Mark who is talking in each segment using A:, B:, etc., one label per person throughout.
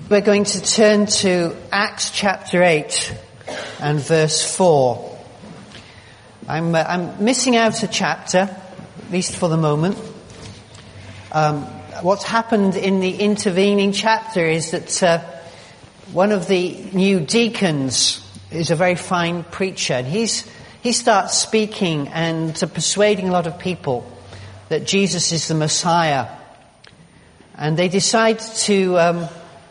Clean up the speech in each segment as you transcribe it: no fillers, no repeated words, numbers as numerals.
A: We're going to turn to Acts chapter 8 and verse 4. I'm missing out a chapter, at least for the moment. What's happened in the intervening chapter is that one of the new deacons is a very fine preacher, and he starts speaking and persuading a lot of people that Jesus is the Messiah. And they decide to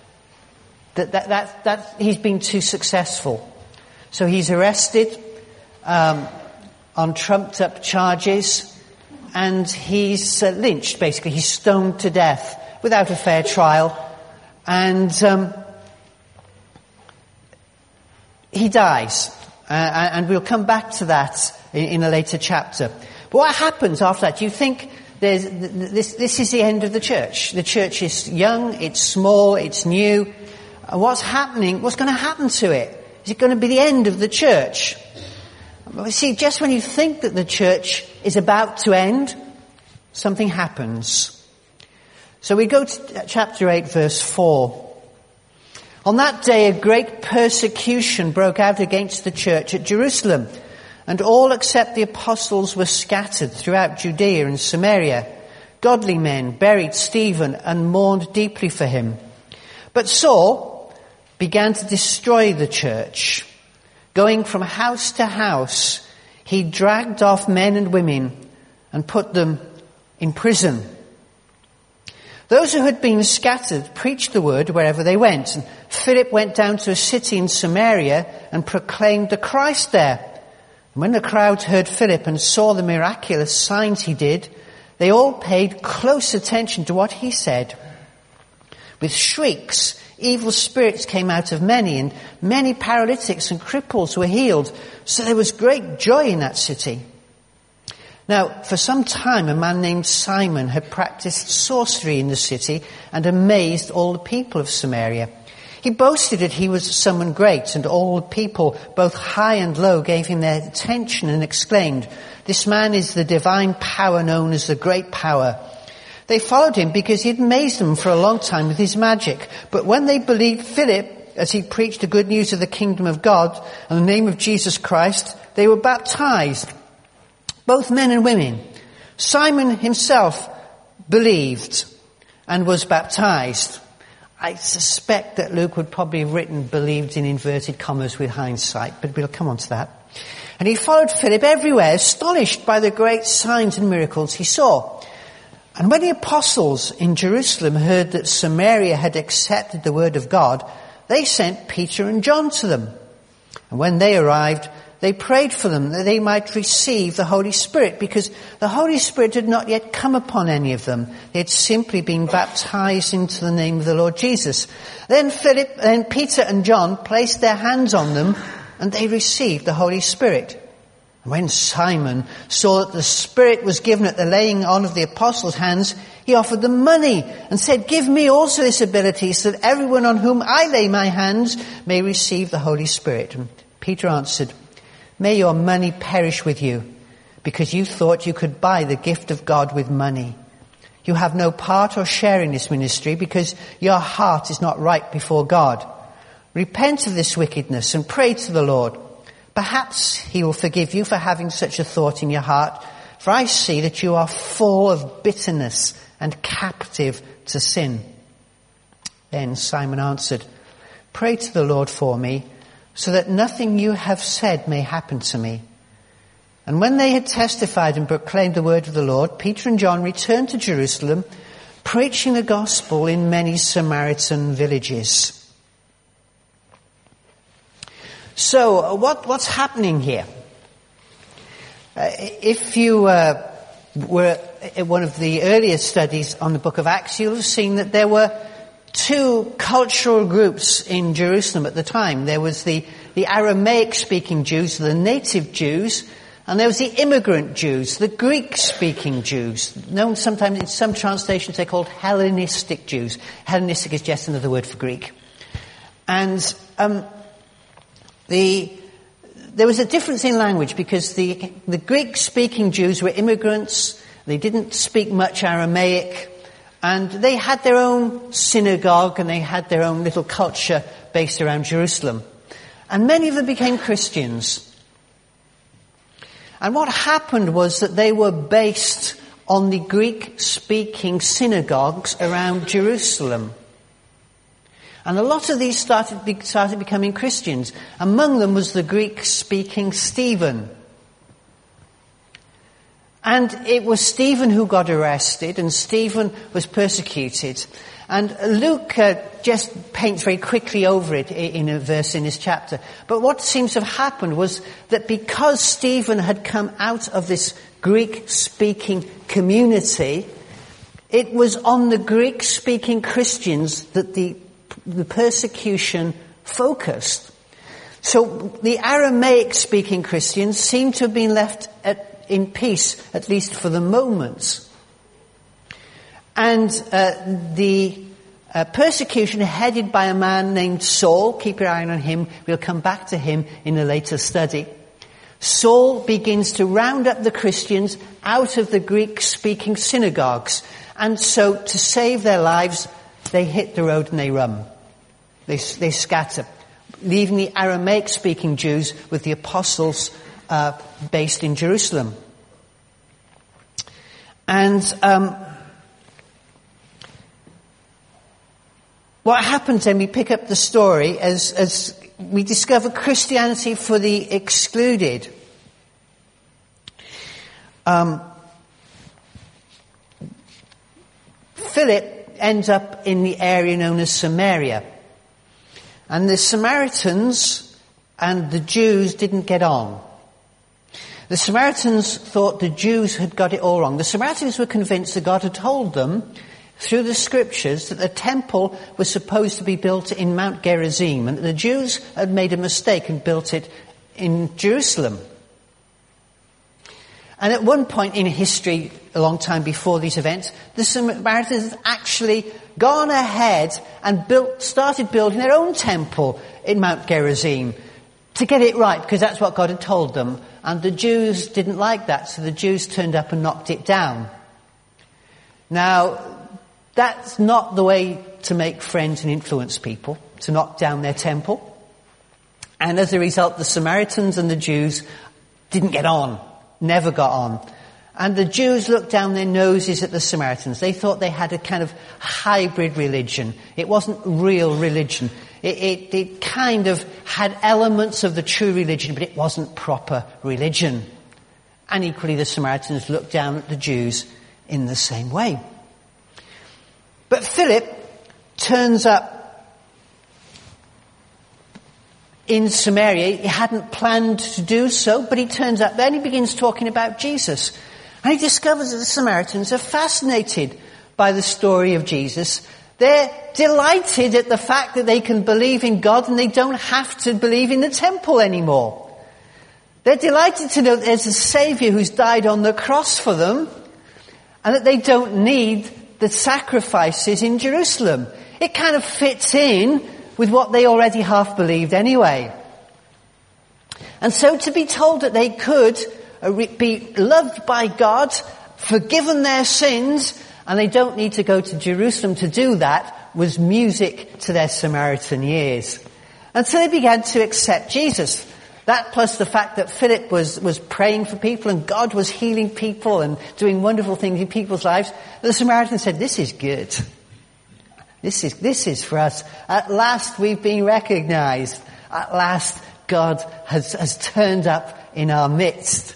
A: that he's been too successful. So he's arrested on trumped up charges, and he's lynched, basically. He's stoned to death without a fair trial. And he dies. And we'll come back to that in a later chapter. But what happens after that? Do you think this is the end of the church? The church is young, it's small, it's new. What's happening? What's going to happen to it? Is it going to be the end of the church? See, just when you think that the church is about to end, something happens. So we go to chapter 8, verse 4. On that day, a great persecution broke out against the church at Jerusalem, and all except the apostles were scattered throughout Judea and Samaria. Godly men buried Stephen and mourned deeply for him. But Saul began to destroy the church. Going from house to house, he dragged off men and women and put them in prison. Those who had been scattered preached the word wherever they went. And Philip went down to a city in Samaria and proclaimed the Christ there. And when the crowd heard Philip and saw the miraculous signs he did, they all paid close attention to what he said. With shrieks, evil spirits came out of many, and many paralytics and cripples were healed. So there was great joy in that city. Now, for some time, a man named Simon had practiced sorcery in the city and amazed all the people of Samaria. He boasted that he was someone great, and all the people, both high and low, gave him their attention and exclaimed, "This man is the divine power known as the Great Power." They followed him because he had amazed them for a long time with his magic. But when they believed Philip as he preached the good news of the kingdom of God and the name of Jesus Christ, they were baptized, both men and women. Simon himself believed and was baptized. I suspect that Luke would probably have written believed in inverted commas with hindsight, but we'll come on to that. And he followed Philip everywhere, astonished by the great signs and miracles he saw. And when the apostles in Jerusalem heard that Samaria had accepted the word of God, they sent Peter and John to them. And when they arrived, they prayed for them that they might receive the Holy Spirit, because the Holy Spirit had not yet come upon any of them. They had simply been baptized into the name of the Lord Jesus. Then Peter and John placed their hands on them, and they received the Holy Spirit. When Simon saw that the Spirit was given at the laying on of the apostles' hands, he offered them money and said, "Give me also this ability, so that everyone on whom I lay my hands may receive the Holy Spirit." And Peter answered, "May your money perish with you, because you thought you could buy the gift of God with money. You have no part or share in this ministry, because your heart is not right before God. Repent of this wickedness and pray to the Lord. Perhaps he will forgive you for having such a thought in your heart, for I see that you are full of bitterness and captive to sin." Then Simon answered, "Pray to the Lord for me, so that nothing you have said may happen to me." And when they had testified and proclaimed the word of the Lord, Peter and John returned to Jerusalem, preaching the gospel in many Samaritan villages. So, what's happening here? If you were at one of the earlier studies on the book of Acts, you'll have seen that there were two cultural groups in Jerusalem at the time. There was the Aramaic-speaking Jews, the native Jews, and there was the immigrant Jews, the Greek-speaking Jews. Known sometimes in some translations they're called Hellenistic Jews. Hellenistic is just another word for Greek. And there was a difference in language, because the Greek-speaking Jews were immigrants. They didn't speak much Aramaic. And they had their own synagogue and they had their own little culture based around Jerusalem. And many of them became Christians. And what happened was that they were based on the Greek-speaking synagogues around Jerusalem. And a lot of these started becoming Christians. Among them was the Greek-speaking Stephen. And it was Stephen who got arrested, and Stephen was persecuted. And Luke just paints very quickly over it in a verse in this chapter. But what seems to have happened was that because Stephen had come out of this Greek-speaking community, it was on the Greek-speaking Christians that the persecution focused. So the Aramaic-speaking Christians seem to have been left in peace, at least for the moment. And the persecution headed by a man named Saul, keep your eye on him, we'll come back to him in a later study. Saul begins to round up the Christians out of the Greek-speaking synagogues. And so to save their lives, they hit the road and they run. They scatter, leaving the Aramaic-speaking Jews with the apostles based in Jerusalem. And what happens then, we pick up the story as we discover Christianity for the excluded. Philip ends up in the area known as Samaria. And the Samaritans and the Jews didn't get on. The Samaritans thought the Jews had got it all wrong. The Samaritans were convinced that God had told them through the scriptures that the temple was supposed to be built in Mount Gerizim, and that the Jews had made a mistake and built it in Jerusalem. And at one point in history, a long time before these events, the Samaritans had actually gone ahead and started building their own temple in Mount Gerizim to get it right, because that's what God had told them. And the Jews didn't like that, so the Jews turned up and knocked it down. Now, that's not the way to make friends and influence people, to knock down their temple. And as a result, the Samaritans and the Jews didn't get on, never got on. And the Jews looked down their noses at the Samaritans. They thought they had a kind of hybrid religion. It wasn't real religion. It kind of had elements of the true religion, but it wasn't proper religion. And equally, the Samaritans looked down at the Jews in the same way. But Philip turns up in Samaria. He hadn't planned to do so, but he turns up there and he begins talking about Jesus. And he discovers that the Samaritans are fascinated by the story of Jesus. They're delighted at the fact that they can believe in God and they don't have to believe in the temple anymore. They're delighted to know that there's a Saviour who's died on the cross for them and that they don't need the sacrifices in Jerusalem. It kind of fits in with what they already half believed anyway. And so to be told that they could be loved by God, forgiven their sins, and they don't need to go to Jerusalem to do that was music to their Samaritan ears. And so they began to accept Jesus. That plus the fact that Philip was praying for people and God was healing people and doing wonderful things in people's lives. The Samaritans said, this is good. This is for us. At last we've been recognized. At last God has turned up in our midst.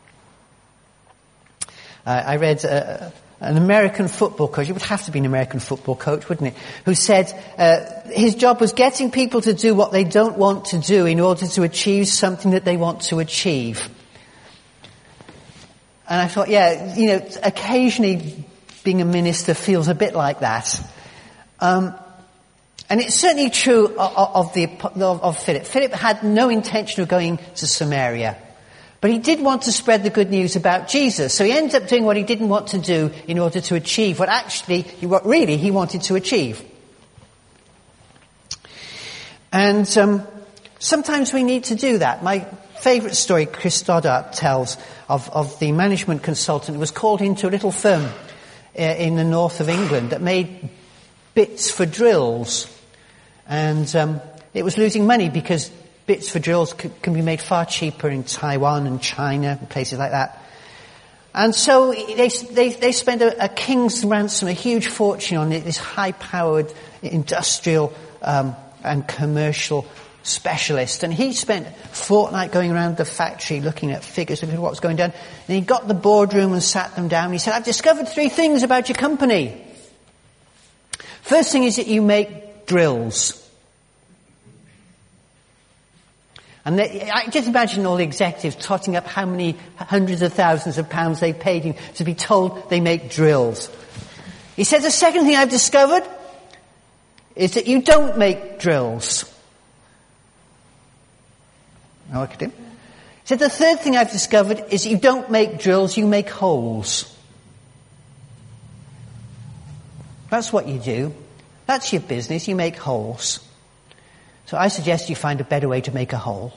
A: I read an American football coach, it would have to be an American football coach, wouldn't it, who said his job was getting people to do what they don't want to do in order to achieve something that they want to achieve. And I thought, yeah, occasionally being a minister feels a bit like that. And it's certainly true of Philip. Philip had no intention of going to Samaria. But he did want to spread the good news about Jesus. So he ended up doing what he didn't want to do in order to achieve what really he wanted to achieve. And sometimes we need to do that. My favourite story Chris Stoddart tells of the management consultant who was called into a little firm in the north of England that made bits for drills. And it was losing money because bits for drills can be made far cheaper in Taiwan and China and places like that. And so they spent a king's ransom, a huge fortune on this high-powered industrial and commercial specialist. And he spent a fortnight going around the factory looking at figures, looking at what was going down. And he got the boardroom and sat them down. He said, "I've discovered 3 things about your company. First thing is that you make drills." And I just imagine all the executives totting up how many hundreds of thousands of pounds they paid him to be told they make drills. He said, "The second thing I've discovered is that you don't make drills." I look at him. He said, "The third thing I've discovered is that you don't make drills, you make holes." That's what you do. That's your business, you make holes. So I suggest you find a better way to make a hole.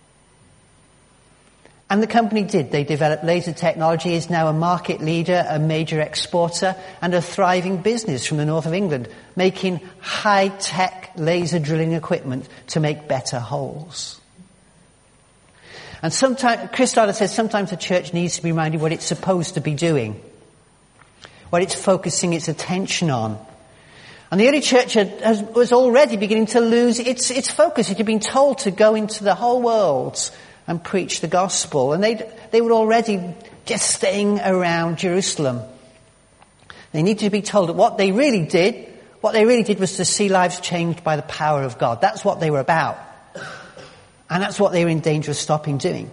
A: And the company did. They developed laser technology, is now a market leader, a major exporter, and a thriving business from the north of England, making high-tech laser drilling equipment to make better holes. And sometimes, Chris Stoddard says, sometimes the church needs to be reminded what it's supposed to be doing, what it's focusing its attention on. And the early church was already beginning to lose its focus. It had been told to go into the whole world and preach the gospel. And they were already just staying around Jerusalem. They needed to be told that what they really did was to see lives changed by the power of God. That's what they were about. And that's what they were in danger of stopping doing.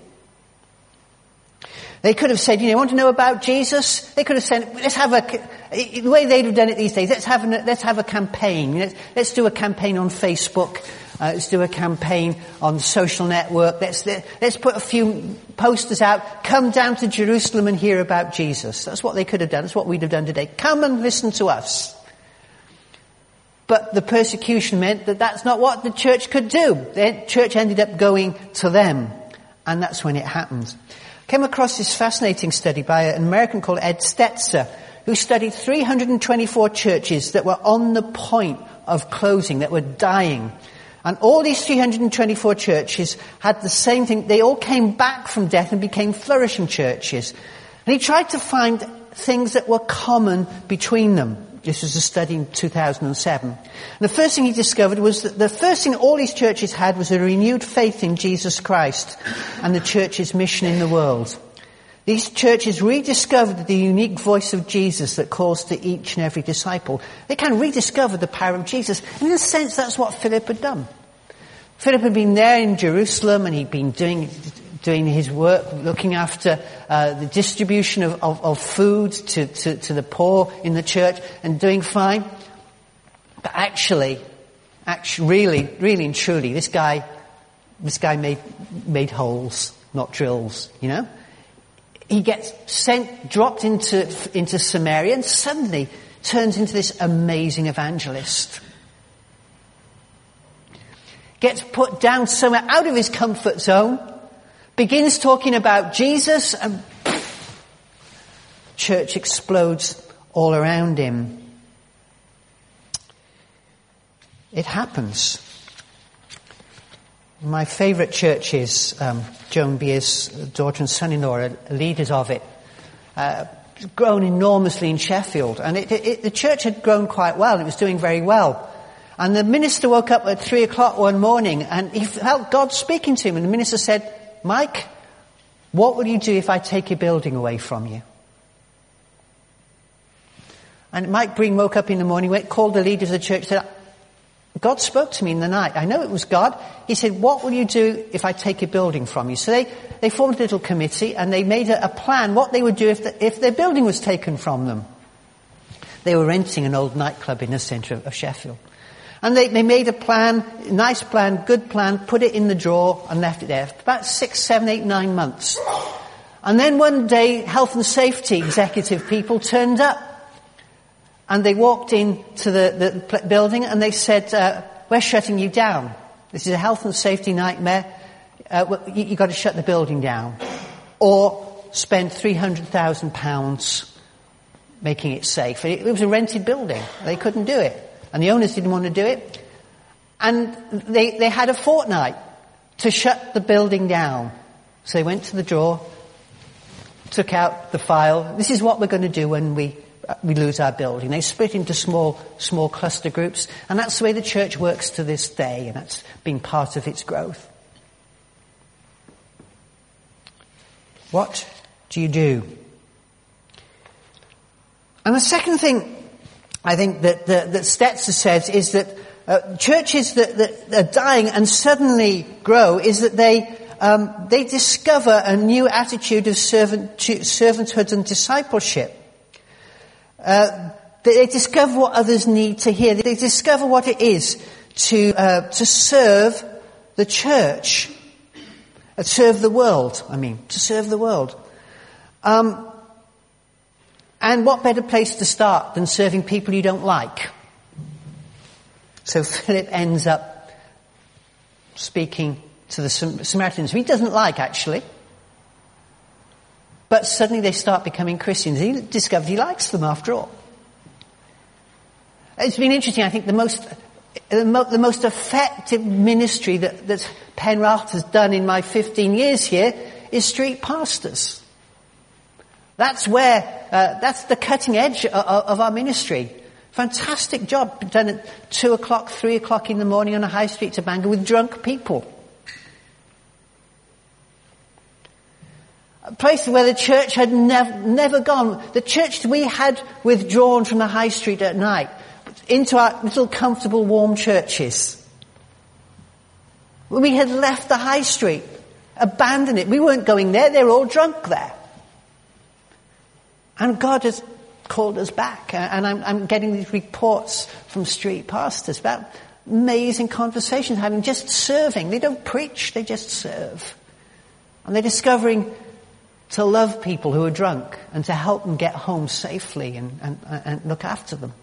A: They could have said, want to know about Jesus? They could have said, the way they'd have done it these days, let's have a campaign. Let's do a campaign on Facebook. Let's do a campaign on social network. Let's put a few posters out. Come down to Jerusalem and hear about Jesus. That's what they could have done. That's what we'd have done today. Come and listen to us. But the persecution meant that that's not what the church could do. The church ended up going to them. And that's when it happened. Came across this fascinating study by an American called Ed Stetzer, who studied 324 churches that were on the point of closing, that were dying. And all these 324 churches had the same thing. They all came back from death and became flourishing churches. And he tried to find things that were common between them. This was a study in 2007. And the first thing he discovered was that the first thing all these churches had was a renewed faith in Jesus Christ and the church's mission in the world. These churches rediscovered the unique voice of Jesus that calls to each and every disciple. They kind of rediscovered the power of Jesus. And in a sense, that's what Philip had done. Philip had been there in Jerusalem and he'd been doing his work, looking after the distribution of food to the poor in the church and doing fine. But actually, really and truly, this guy made holes, not drills, He gets dropped into Samaria and suddenly turns into this amazing evangelist. Gets put down somewhere out of his comfort zone, begins talking about Jesus, and church explodes all around him. It happens. My favourite churches, Joan Beer's daughter and son-in-law are leaders of it. It's grown enormously in Sheffield, and the church had grown quite well. It was doing very well. And the minister woke up at 3:00 one morning, and he felt God speaking to him. And the minister said, "Mike, what will you do if I take your building away from you?" And Mike Breen woke up in the morning, called the leaders of the church, said, "God spoke to me in the night. I know it was God." He said, "What will you do if I take your building from you?" So they formed a little committee and they made a plan what they would do if their building was taken from them. They were renting an old nightclub in the centre of Sheffield. And they made a plan, nice plan, good plan, put it in the drawer and left it there for about 6, 7, 8, 9 months. And then one day, health and safety executive people turned up. And they walked into the building and they said, "We're shutting you down. This is a health and safety nightmare. You've got to shut the building down. Or spend £300,000 making it safe. It was a rented building. They couldn't do it. And the owners didn't want to do it. And they had a fortnight to shut the building down. So they went to the drawer, took out the file. This is what we're going to do when we lose our building. They split into small cluster groups. And that's the way the church works to this day. And that's been part of its growth. What do you do? And the second thing I think that Stetzer says is that churches that are dying and suddenly grow is that they discover a new attitude of servanthood and discipleship. They discover what others need to hear. They discover what it is to serve the church, serve the world. To serve the world. And what better place to start than serving people you don't like? So Philip ends up speaking to the Samaritans, who he doesn't like, actually. But suddenly they start becoming Christians. He discovered he likes them, after all. It's been interesting. I think the most effective ministry that Penrith has done in my 15 years here is street pastors. That's that's the cutting edge of our ministry. Fantastic job done at 2 o'clock, 3 o'clock in the morning on a high street to Bangor with drunk people. A place where the church had never gone. The church we had withdrawn from the high street at night into our little comfortable warm churches. We had left the high street, abandoned it. We weren't going there. They were all drunk there. And God has called us back. And I'm getting these reports from street pastors about amazing conversations, having just serving. They don't preach, they just serve. And they're discovering to love people who are drunk and to help them get home safely and look after them.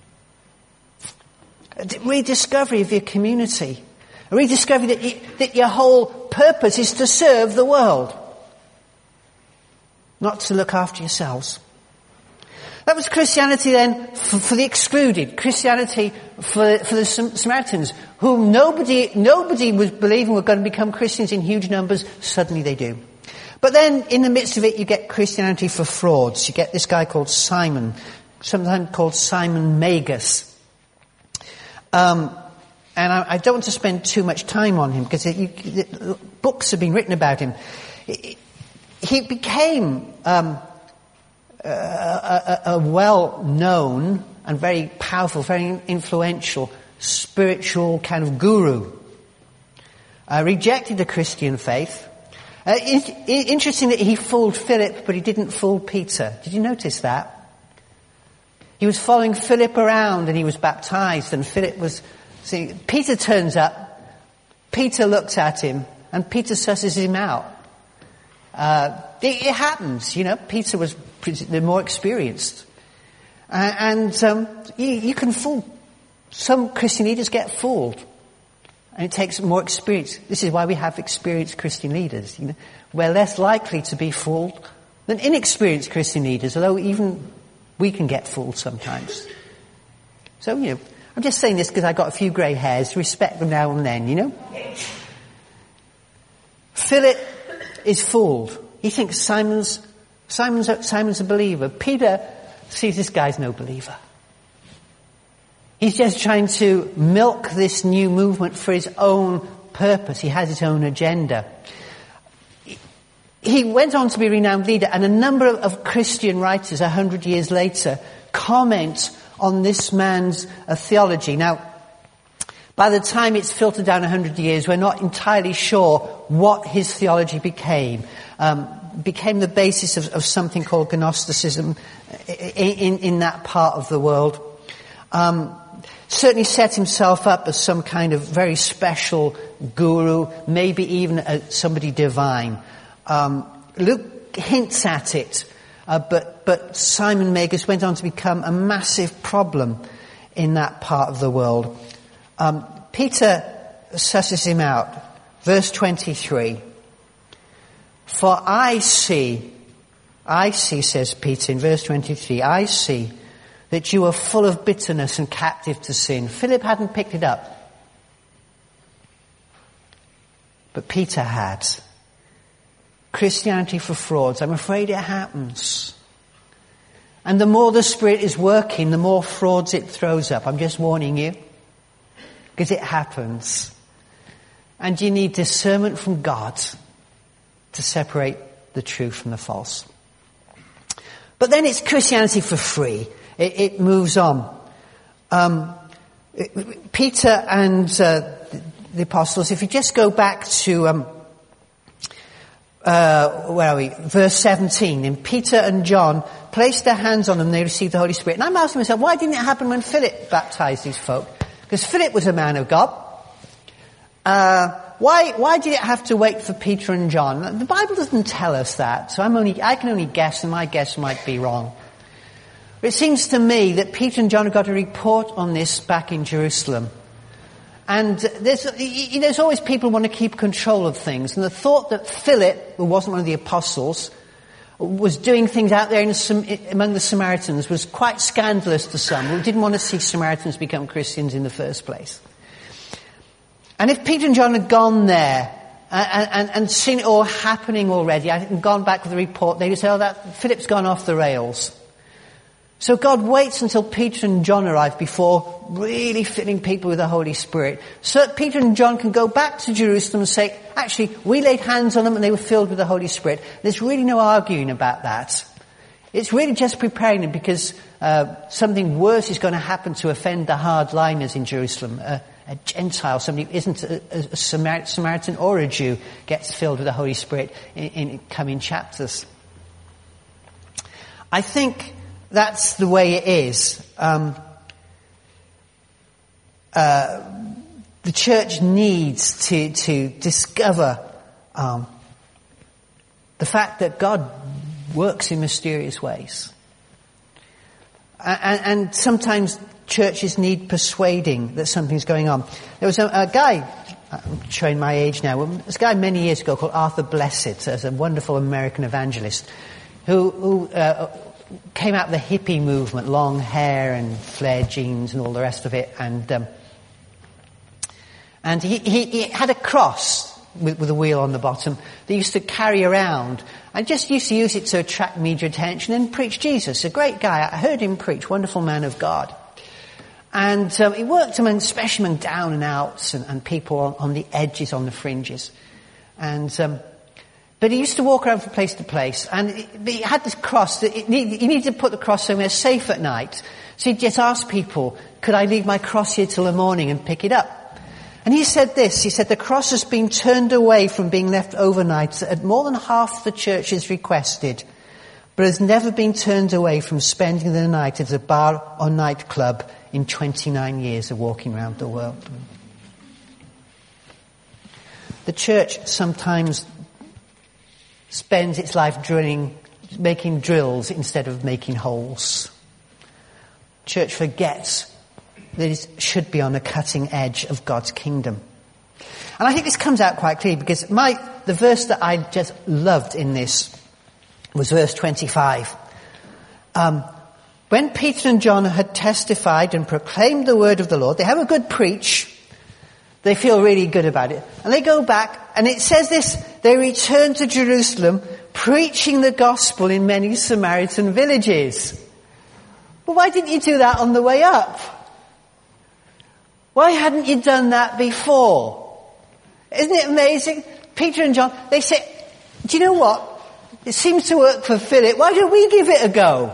A: A rediscovery of your community. A rediscovery that your whole purpose is to serve the world. Not to look after yourselves. That was Christianity then for the excluded. Christianity for the Samaritans, whom nobody was believing were going to become Christians in huge numbers. Suddenly they do. But then in the midst of it you get Christianity for frauds. You get this guy called Simon, sometimes called Simon Magus. And I don't want to spend too much time on him because books have been written about him. He became a well-known and very powerful, very influential spiritual kind of guru. Rejected the Christian faith. Interesting that he fooled Philip, but he didn't fool Peter. Did you notice that? He was following Philip around and he was baptized, and Philip was... See, Peter turns up, Peter looks at him, and Peter susses him out. It happens, Peter was the more experienced. You can fool. Some Christian leaders get fooled. And it takes more experience. This is why we have experienced Christian leaders. We're less likely to be fooled than inexperienced Christian leaders, although even we can get fooled sometimes. So, I'm just saying this because I got a few grey hairs. Respect them now and then, Philip is fooled. He thinks Simon's a believer. Peter sees this guy's no believer. He's just trying to milk this new movement for his own purpose. He has his own agenda. He went on to be a renowned leader, and a number of Christian writers 100 years later comment on this man's theology. Now, by the time it's filtered down 100 years, we're not entirely sure what his theology became. Became the basis of something called Gnosticism in that part of the world. Certainly set himself up as some kind of very special guru, maybe even somebody divine. Luke hints at it, but Simon Magus went on to become a massive problem in that part of the world. Peter susses him out. Verse 23. For I see I see, says Peter in verse 23, I see that you are full of bitterness and captive to sin. Philip hadn't picked it up, but Peter had. Christianity for frauds. I'm afraid it happens. And the more the Spirit is working, the more frauds it throws up. I'm just warning you, because it happens. And you need discernment from God to separate the true from the false. But then it's Christianity for free. It moves on. Peter and the apostles, if you just go back to where are we? Verse 17. And Peter and John placed their hands on them and they received the Holy Spirit. And I'm asking myself, why didn't it happen when Philip baptized these folk? Because Philip was a man of God. Why did it have to wait for Peter and John? The Bible doesn't tell us that, so I can only guess, and my guess might be wrong. But it seems to me that Peter and John have got a report on this back in Jerusalem. And there's always people who want to keep control of things. And the thought that Philip, who wasn't one of the apostles, was doing things out there among the Samaritans was quite scandalous to some who didn't want to see Samaritans become Christians in the first place. And if Peter and John had gone there and seen it all happening already, and gone back with the report, they would say, that Philip's gone off the rails. So God waits until Peter and John arrive before really filling people with the Holy Spirit, so that Peter and John can go back to Jerusalem and say, actually, we laid hands on them and they were filled with the Holy Spirit. There's really no arguing about that. It's really just preparing them because something worse is going to happen to offend the hardliners in Jerusalem. A Gentile, somebody who isn't a Samaritan or a Jew, gets filled with the Holy Spirit in coming chapters. I think that's the way it is. The church needs to discover the fact that God works in mysterious ways. And sometimes churches need persuading that something's going on. There was a guy, I'm showing my age now, this guy many years ago called Arthur Blessitt, as a wonderful American evangelist, who came out of the hippie movement, long hair and flared jeans and all the rest of it, and he had a cross with a wheel on the bottom that he used to carry around, and just used to use it to attract media attention and preach Jesus. A great guy. I heard him preach, wonderful man of God. And he worked especially among down and outs and people on the edges, on the fringes. But he used to walk around from place to place, and he had this cross that he needed to put the cross somewhere safe at night. So he'd just ask people, could I leave my cross here till the morning and pick it up? And he said this, he said, the cross has been turned away from being left overnight at more than half the churches requested, but has never been turned away from spending the night at a bar or nightclub in 29 years of walking around the world. The church sometimes spends its life making drills instead of making holes. Church forgets that it should be on the cutting edge of God's kingdom. And I think this comes out quite clearly because the verse that I just loved in this was verse 25. When Peter and John had testified and proclaimed the word of the Lord, they have a good preach. They feel really good about it. And they go back, and it says this, they returned to Jerusalem, preaching the gospel in many Samaritan villages. Well, why didn't you do that on the way up? Why hadn't you done that before? Isn't it amazing? Peter and John, they say, do you know what? It seems to work for Philip. Why don't we give it a go?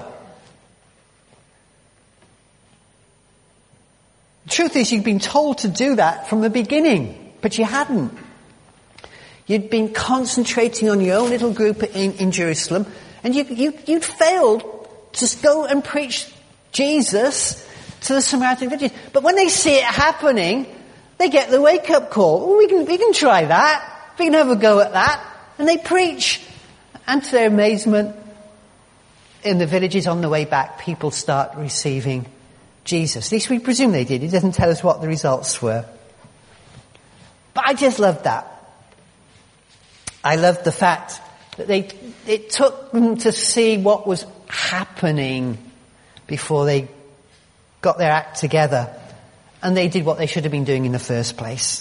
A: The truth is, you'd been told to do that from the beginning, but you hadn't. You'd been concentrating on your own little group in Jerusalem, and you'd failed to go and preach Jesus to the Samaritan villages. But when they see it happening, they get the wake-up call. Oh, we can try that. We can have a go at that. And they preach. And to their amazement, in the villages on the way back, people start receiving Jesus. At least we presume they did. He doesn't tell us what the results were. But I just loved that. I loved the fact that it took them to see what was happening before they got their act together, and they did what they should have been doing in the first place.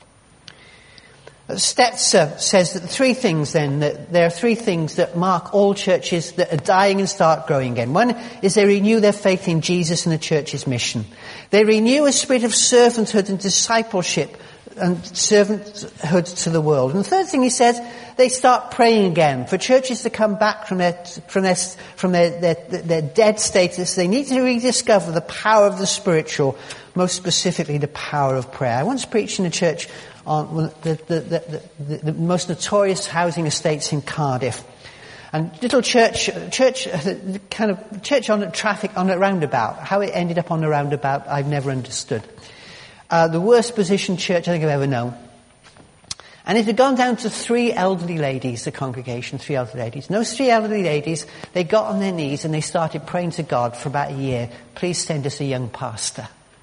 A: Stetzer says that there are three things that mark all churches that are dying and start growing again. One is they renew their faith in Jesus and the church's mission. They renew a spirit of servanthood and discipleship and servanthood to the world. And the third thing he says, they start praying again. For churches to come back from their dead status, they need to rediscover the power of the spiritual, most specifically the power of prayer. I once preached in a church on the most notorious housing estates in Cardiff. And little church on the traffic on a roundabout. How it ended up on the roundabout, I've never understood. The worst positioned church I think I've ever known. And it had gone down to 3 elderly ladies, the congregation, 3 elderly ladies. And those 3 elderly ladies, they got on their knees and they started praying to God for about a year. Please send us a young pastor.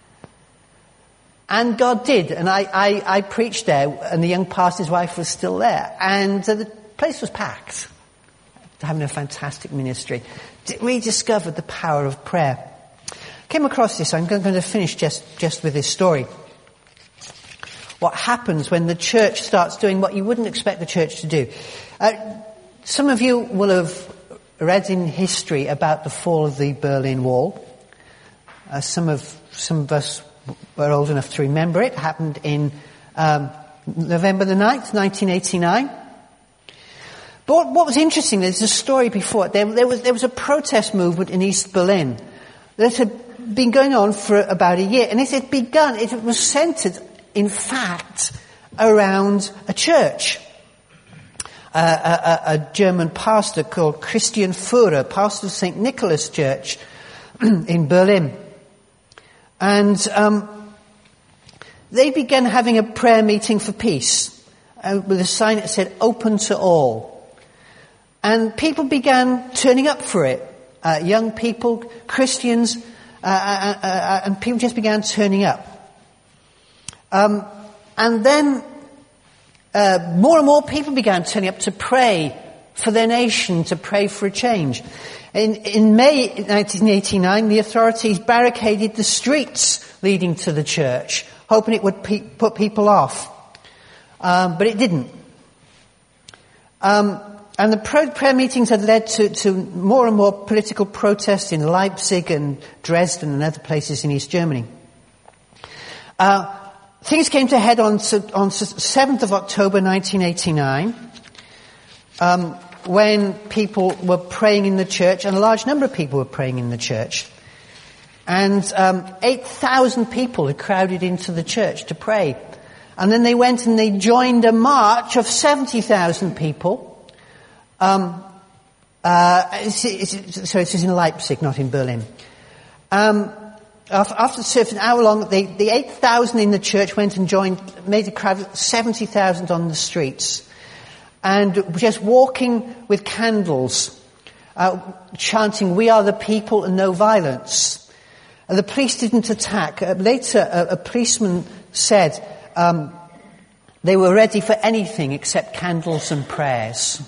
A: And God did. And I preached there, and the young pastor's wife was still there. And the place was packed. Having a fantastic ministry. Rediscovered the power of prayer. Came across this. I'm going to finish just with this story. What happens when the church starts doing what you wouldn't expect the church to do. Some of you will have read in history about the fall of the Berlin Wall. Some of us were old enough to remember it. It happened in November the 9th, 1989. But what was interesting, there's a story before. There was a protest movement in East Berlin that had been going on for about a year. And it was centered, in fact, around a church. A German pastor called Christian Führer, pastor of St. Nicholas Church in Berlin. And they began having a prayer meeting for peace with a sign that said, "Open to all." And people began turning up for it. Young people, Christians, and people just began turning up. And then more and more people began turning up to pray for their nation, to pray for a change. In May 1989, the authorities barricaded the streets leading to the church, hoping it would put people off. But it didn't. And the prayer meetings had led to more and more political protests in Leipzig and Dresden and other places in East Germany. Things came to a head on 7th of October 1989, when people were praying in the church, and a large number of people were praying in the church. And 8,000 people had crowded into the church to pray. And then they went and they joined a march of 70,000 people. It is in Leipzig, not in Berlin. After serving an hour long, the 8,000 in the church went and made a crowd of 70,000 on the streets. And just walking with candles, chanting, "We are the people and no violence." And the police didn't attack. Later, a policeman said they were ready for anything except candles and prayers.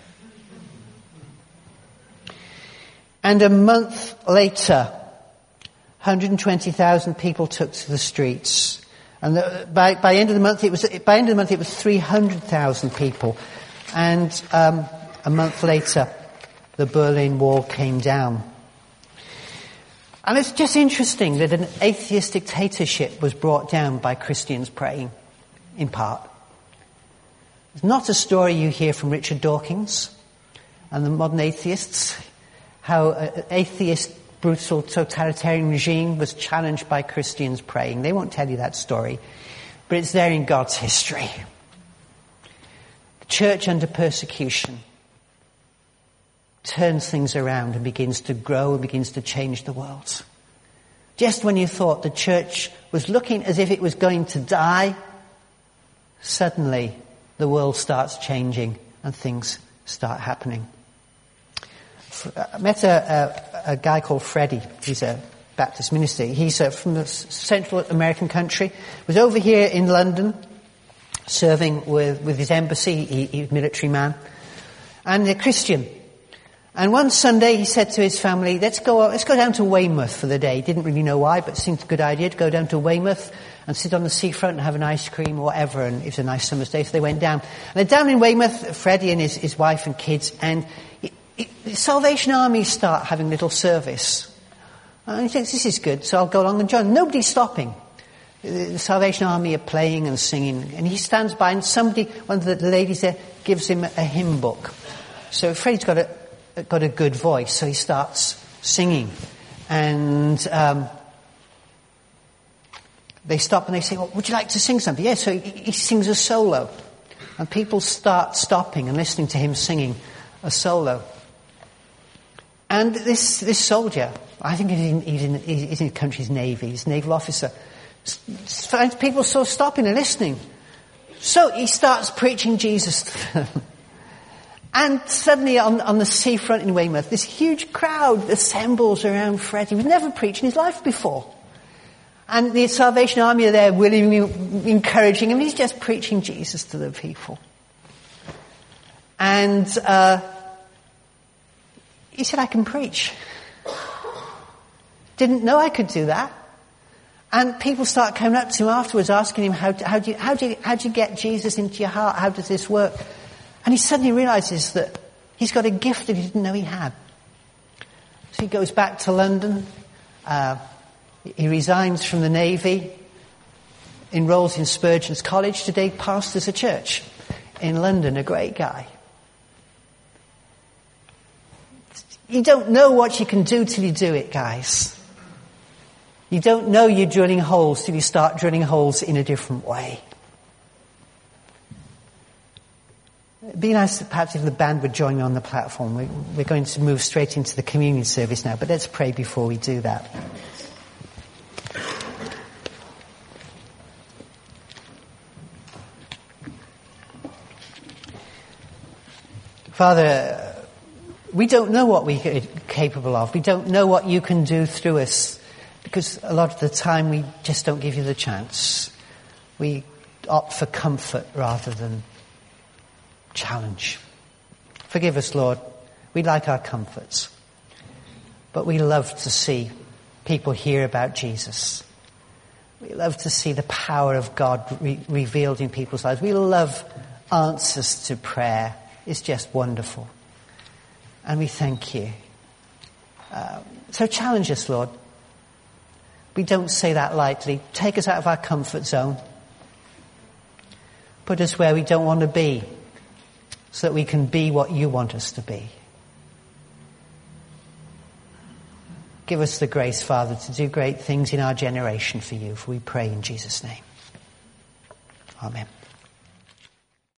A: And a month later, 120,000 people took to the streets, and by end of the month it was 300,000 people. And a month later, the Berlin Wall came down. And it's just interesting that an atheist dictatorship was brought down by Christians praying, in part. It's not a story you hear from Richard Dawkins and the modern atheists, how an atheist, brutal, totalitarian regime was challenged by Christians praying. They won't tell you that story, but it's there in God's history. The church under persecution turns things around and begins to grow and begins to change the world. Just when you thought the church was looking as if it was going to die, suddenly the world starts changing and things start happening. I met a guy called Freddie. He's a Baptist minister. He's from a Central American country. Was over here in London serving with his embassy. He's a military man. and a Christian. And one Sunday he said to his family, let's go down to Weymouth for the day. He didn't really know why, but it seemed a good idea to go down to Weymouth and sit on the seafront and have an ice cream or whatever. And it was a nice summer's day, so they went down. And they're down in Weymouth, Freddie and his wife and kids, and the Salvation Army start having a little service. And he thinks, this is good, so I'll go along and join. Nobody's stopping. The Salvation Army are playing and singing, and he stands by, and one of the ladies there, gives him a hymn book. So Freddie's got a good voice, so he starts singing. And they stop and they say, well, would you like to sing something? Yeah, so he sings a solo. And people start stopping and listening to him singing a solo. And this soldier, I think he's in the country's navy, he's a naval officer, finds people so stopping and listening. So he starts preaching Jesus to them. And suddenly on the seafront in Weymouth, this huge crowd assembles around Freddie. He's never preached in his life before. And the Salvation Army are there willingly encouraging him. He's just preaching Jesus to the people. And he said, I can preach. Didn't know I could do that. And people start coming up to him afterwards asking him, how do you get Jesus into your heart? How does this work? And he suddenly realizes that he's got a gift that he didn't know he had. So he goes back to London. He resigns from the Navy, enrolls in Spurgeon's College. Today pastors a church in London, a great guy. You don't know what you can do till you do it, guys. You don't know you're drilling holes till you start drilling holes in a different way. It'd be nice perhaps if the band would join me on the platform. We're going to move straight into the communion service now, but let's pray before we do that. Father, we don't know what we're capable of. We don't know what you can do through us, because a lot of the time we just don't give you the chance. We opt for comfort rather than challenge. Forgive us, Lord. We like our comforts. But we love to see people hear about Jesus. We love to see the power of God revealed in people's lives. We love answers to prayer. It's just wonderful. And we thank you. So challenge us, Lord. We don't say that lightly. Take us out of our comfort zone. Put us where we don't want to be, so that we can be what you want us to be. Give us the grace, Father, to do great things in our generation for you, for we pray in Jesus' name. Amen.